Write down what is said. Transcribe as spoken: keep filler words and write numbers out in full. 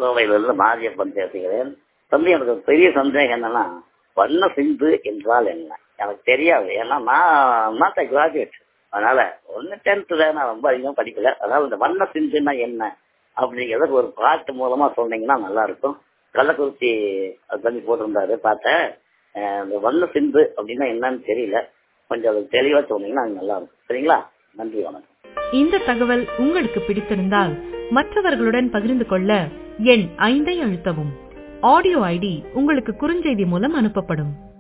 கோவையிலிருந்து மாரியப்பன் பேசுகிறேன். தம்பி, எனக்கு ஒரு பெரிய சந்தேகம் என்னன்னா, வண்ண சிந்து என்றால் என்ன? எனக்கு தெரியாது. ஏன்னா நான் நாட் கிராஜுவேட். அதனால ஒன்னு டென்த் தான், நான் ரொம்ப அதிகமாக படிக்கல. அதனால இந்த வண்ண சிந்துன்னா என்ன அப்படிங்கிறத ஒரு பாட்டு மூலமா சொன்னீங்கன்னா நல்லா இருக்கும். கள்ளக்குறிச்சி அது பண்ணி போட்டிருந்தாரு, பார்த்தேன். இந்த வண்ண சிந்து அப்படின்னா என்னன்னு தெரியல. கொஞ்சம் அது தெளிவா சொன்னீங்கன்னா நல்லா இருக்கும். சரிங்களா? நன்றி, வணக்கம். இந்த தகவல் உங்களுக்கு பிடித்திருந்தால் மற்றவர்களுடன் பகிர்ந்து கொள்ள எண் ஐந்தை அழுத்தவும். ஆடியோ ஐடி உங்களுக்கு குறுஞ்செய்தி மூலம் அனுப்பப்படும்.